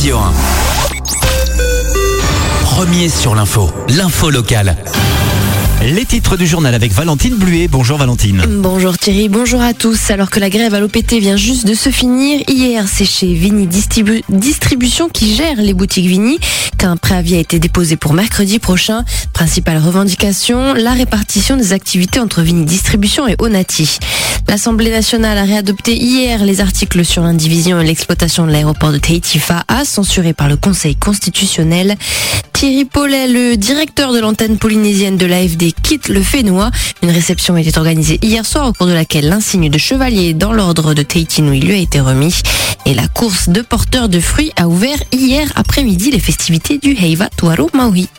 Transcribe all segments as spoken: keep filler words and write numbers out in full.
Radio un. Premier sur l'info, l'info locale. Les titres du journal avec Valentine Bluet. Bonjour Valentine. Bonjour Thierry, bonjour à tous. Alors que la grève à l'O P T vient juste de se finir, hier c'est chez Vini Distribu- Distribution qui gère les boutiques Vini qu'un préavis a été déposé pour mercredi prochain. Principale revendication, la répartition des activités entre Vini Distribution et Onati. L'Assemblée nationale a réadopté hier les articles sur l'indivision et l'exploitation de l'aéroport de Tahiti-Fa'a, censurés par le Conseil constitutionnel. Thierry Paulet, le directeur de l'antenne polynésienne de l'A F D, quitte le Fénois. Une réception était organisée hier soir au cours de laquelle l'insigne de chevalier dans l'ordre de Tahiti Nui lui a été remis. Et la course de porteurs de fruits a ouvert hier après-midi les festivités du Heiva Tuaro Maui.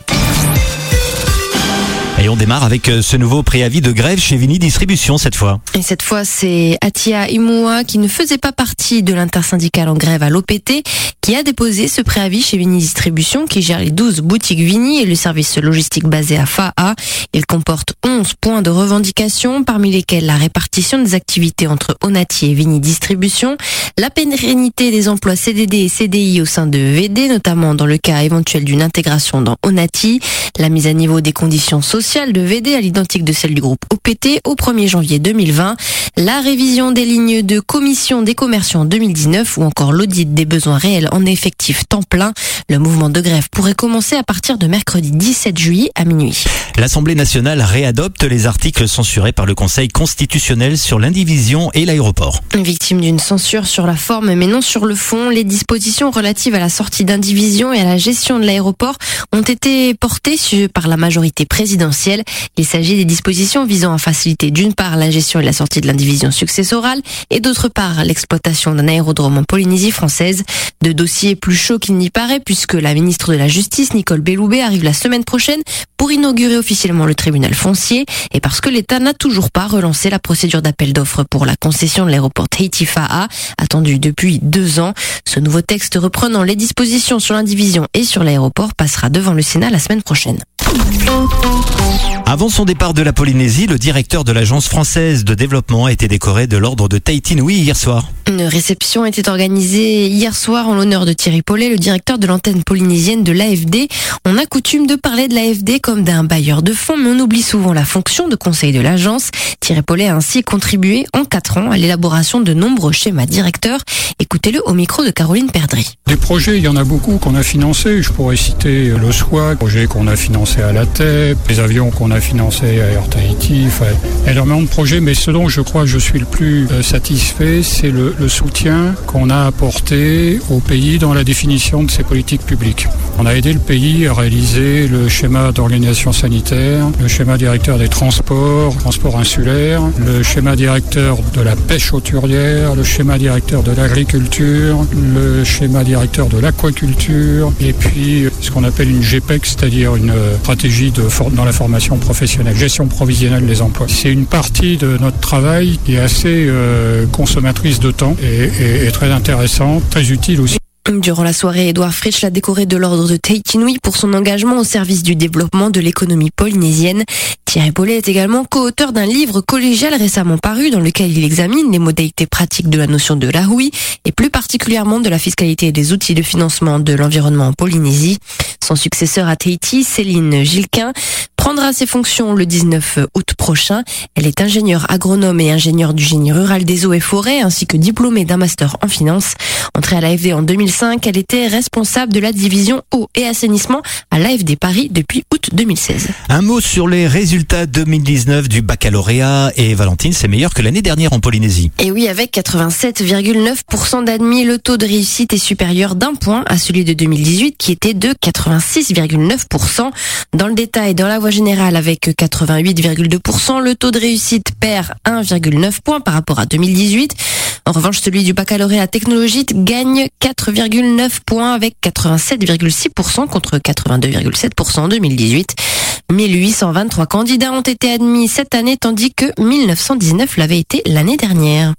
Et on démarre avec ce nouveau préavis de grève chez Vini Distribution cette fois. Et cette fois, c'est Atia Imua, qui ne faisait pas partie de l'intersyndicale en grève à l'O P T, qui a déposé ce préavis chez Vini Distribution, qui gère les douze boutiques Vini et le service logistique basé à Fa'a. Il comporte onze points de revendication, parmi lesquels la répartition des activités entre Onati et Vini Distribution, la pérennité des emplois C D D et C D I au sein de V D, notamment dans le cas éventuel d'une intégration dans Onati, la mise à niveau des conditions sociales de V D à l'identique de celle du groupe O P T au premier janvier deux mille vingt, la révision des lignes de commission des commerciaux en deux mille dix-neuf ou encore l'audit des besoins réels en effectif temps plein. Le mouvement de grève pourrait commencer à partir de mercredi dix-sept juillet à minuit. L'Assemblée nationale réadopte les articles censurés par le Conseil constitutionnel sur l'indivision et l'aéroport. Victime d'une censure sur la forme mais non sur le fond, les dispositions relatives à la sortie d'indivision et à la gestion de l'aéroport ont été portées par la majorité présidentielle. Il s'agit des dispositions visant à faciliter d'une part la gestion et la sortie de l'indivision successorale et d'autre part l'exploitation d'un aérodrome en Polynésie française. Deux dossiers plus chauds qu'il n'y paraît puisque la ministre de la Justice, Nicole Belloubet, arrive la semaine prochaine pour inaugurer officiellement le tribunal foncier et parce que l'État n'a toujours pas relancé la procédure d'appel d'offres pour la concession de l'aéroport Tahiti-Fa'a, attendue depuis deux ans. Ce nouveau texte reprenant les dispositions sur l'indivision et sur l'aéroport passera devant le Sénat la semaine prochaine. Avant son départ de la Polynésie, le directeur de l'Agence française de développement a été décoré de l'ordre de Tahiti Nui hier soir. Une réception était organisée hier soir en l'honneur de Thierry Paulet, le directeur de l'antenne polynésienne de l'A F D. On a coutume de parler de l'A F D comme d'un bailleur de fonds, mais on oublie souvent la fonction de conseil de l'agence. Thierry Paulet a ainsi contribué en quatre ans à l'élaboration de nombreux schémas directeurs. Écoutez-le au micro de Caroline Perdry. Des projets, il y en a beaucoup qu'on a financés. Je pourrais citer le S W A C, projet qu'on a financé à la T E P, les avions qu'on a financés à Air Tahiti, enfin, énormément de projets, mais ce dont je crois que je suis le plus satisfait, c'est le, le soutien qu'on a apporté au pays dans la définition de ses politiques publiques. On a aidé le pays à réaliser le schéma d'organisation sanitaire, le schéma directeur des transports, transports insulaires, le schéma directeur de la pêche hauturière, le schéma directeur de l'agriculture, le schéma directeur de l'aquaculture, et puis ce qu'on appelle une G P E C, c'est-à-dire une stratégie de for- dans la formation professionnelle, gestion provisionnelle des emplois. C'est une partie de notre travail qui est assez euh, consommatrice de temps et, et, et très intéressante, très utile aussi. Durant la soirée, Édouard Fritsch l'a décoré de l'ordre de Tahiti Nui pour son engagement au service du développement de l'économie polynésienne. Thierry Paulet est également co-auteur d'un livre collégial récemment paru dans lequel il examine les modalités pratiques de la notion de rahui et plus particulièrement de la fiscalité et des outils de financement de l'environnement en Polynésie. Son successeur à Tahiti, Céline Gilquin, prendra ses fonctions le dix-neuf août prochain. Elle est ingénieure agronome et ingénieure du génie rural des eaux et forêts ainsi que diplômée d'un master en finance. Entrée à l'A F D en deux mille cinq, elle était responsable de la division eau et assainissement à l'A F D Paris depuis août deux mille seize. Un mot sur les résultats deux mille dix-neuf du baccalauréat. Et Valentine, c'est meilleur que l'année dernière en Polynésie. Et oui, avec quatre-vingt-sept virgule neuf pour cent d'admis, le taux de réussite est supérieur d'un point à celui de deux mille dix-huit qui était de quatre-vingt-six virgule neuf pour cent. Dans le détail, dans la voie générale, avec quatre-vingt-huit virgule deux pour cent, le taux de réussite perd un virgule neuf points par rapport à deux mille dix-huit. En revanche, celui du baccalauréat technologique gagne quatre virgule neuf points avec quatre-vingt-sept virgule six pour cent contre quatre-vingt-deux virgule sept pour cent en deux mille dix-huit. mille huit cent vingt-trois candidats ont été admis cette année, tandis que mille neuf cent dix-neuf l'avait été l'année dernière.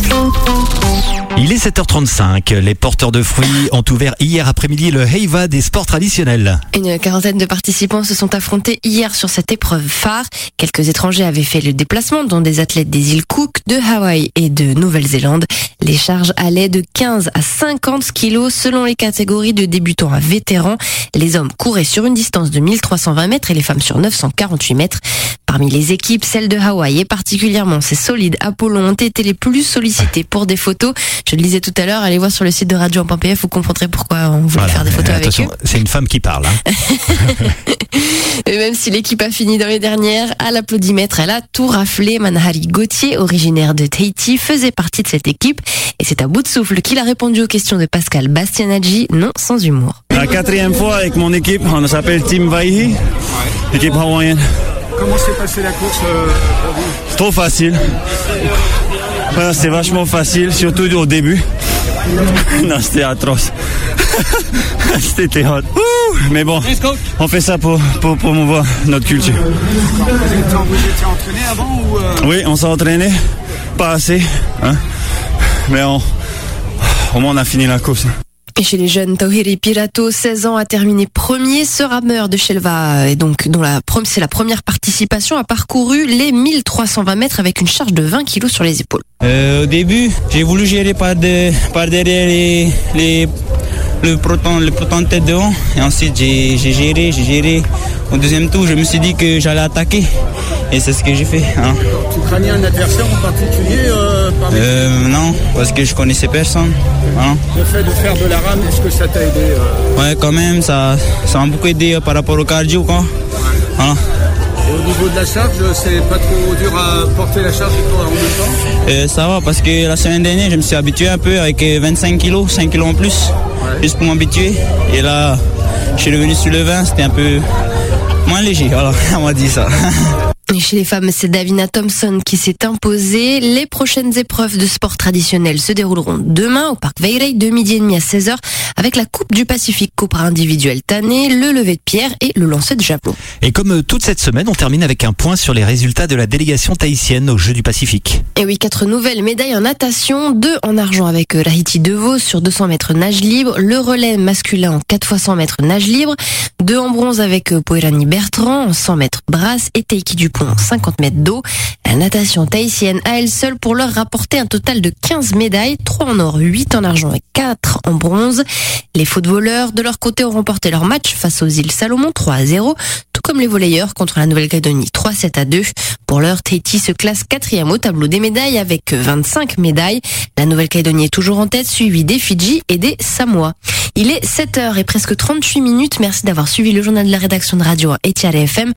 Il est sept heures trente-cinq. Les porteurs de fruits ont ouvert hier après-midi le Heiva des sports traditionnels. Une quarantaine de participants se sont affrontés hier sur cette épreuve phare. Quelques étrangers avaient fait le déplacement, dont des athlètes des îles Cook, de Hawaï et de Nouvelle-Zélande. Les charges allaient de quinze à cinquante kilos selon les catégories de débutants à vétérans. Les hommes couraient sur une distance de mille trois cent vingt mètres et les femmes sur neuf cent quarante-huit mètres. Parmi les équipes, celles de Hawaï et particulièrement ces solides Apollon ont été les plus sollicitées pour des photos. Je le disais tout à l'heure, allez voir sur le site de radio point p f, vous comprendrez pourquoi on voulait Voilà, faire des photos avec eux. C'est une femme qui parle. Hein. Et même si l'équipe a fini dans les dernières, à l'applaudimètre, elle a tout raflé. Manhari Gauthier, originaire de Tahiti, faisait partie de cette équipe. Et c'est à bout de souffle qu'il a répondu aux questions de Pascal Bastianaggi, non sans humour. La quatrième fois avec mon équipe, on s'appelle Team Vaihi, équipe hawaïenne. Comment s'est passée la course euh, pour vous ? Trop facile. Voilà, c'est vachement facile, surtout au début. Non, c'était atroce. C'était hot. Ouh, mais bon, on fait ça pour, pour promouvoir notre culture. Vous étiez, vous étiez entraîné avant ou euh... Oui, on s'est entraîné. Pas assez. Hein, mais on, au moins on a fini la course. Et chez les jeunes, Tauhiri Pirato, seize ans, a terminé premier. Ce rameur de Shelva, et donc dont la c'est la première participation, a parcouru les mille trois cent vingt mètres avec une charge de vingt kilos sur les épaules. Euh, au début, j'ai voulu gérer par, de, par derrière les, les, le proton, le proton de tête devant. Et ensuite, j'ai, j'ai géré, j'ai géré. Au deuxième tour, je me suis dit que j'allais attaquer. Et c'est ce que j'ai fait. Hein. Tu craignais un adversaire en particulier euh, parmi... euh, Non, parce que je connaissais personne. Hein. Le fait de faire de la rame, est-ce que ça t'a aidé euh... Ouais, quand même, ça, ça m'a beaucoup aidé euh, par rapport au cardio, quoi. Hein. Et au niveau de la charge, c'est pas trop dur à porter la charge en même temps euh, Ça va, parce que la semaine dernière, je me suis habitué un peu avec vingt-cinq kilos, cinq kilos en plus, ouais. Juste pour m'habituer. Et là, je suis revenu sur le vingt, c'était un peu moins léger, voilà, on m'a dit ça. Et chez les femmes, c'est Davina Thompson qui s'est imposée. Les prochaines épreuves de sport traditionnel se dérouleront demain au parc Veirei de midi et demi à seize heures avec la Coupe du Pacifique Copra individuelle tannée, le lever de pierre et le lancer de javelot. Et comme toute cette semaine, on termine avec un point sur les résultats de la délégation tahitienne aux Jeux du Pacifique. Et oui, quatre nouvelles médailles en natation, deux en argent avec Rahiti Devos sur deux cents mètres nage libre, le relais masculin en quatre fois cent mètres nage libre, deux en bronze avec Poirani Bertrand en cent mètres brasse et Teiki Dupont en cinquante mètres d'eau. La natation tahitienne à elle seule pour leur rapporter un total de quinze médailles, trois en or, huit en argent et quatre en bronze. Les footballeurs, de leur côté, ont remporté leur match face aux îles Salomon trois à zéro, tout comme les volleyeurs contre la Nouvelle-Calédonie trois sept à deux. Pour l'heure, Tahiti se classe quatrième au tableau des médailles avec vingt-cinq médailles. La Nouvelle-Calédonie est toujours en tête, suivie des Fidji et des Samoa. Il est sept heures et presque trente-huit minutes. Merci d'avoir suivi le journal de la rédaction de radio Etiare F M.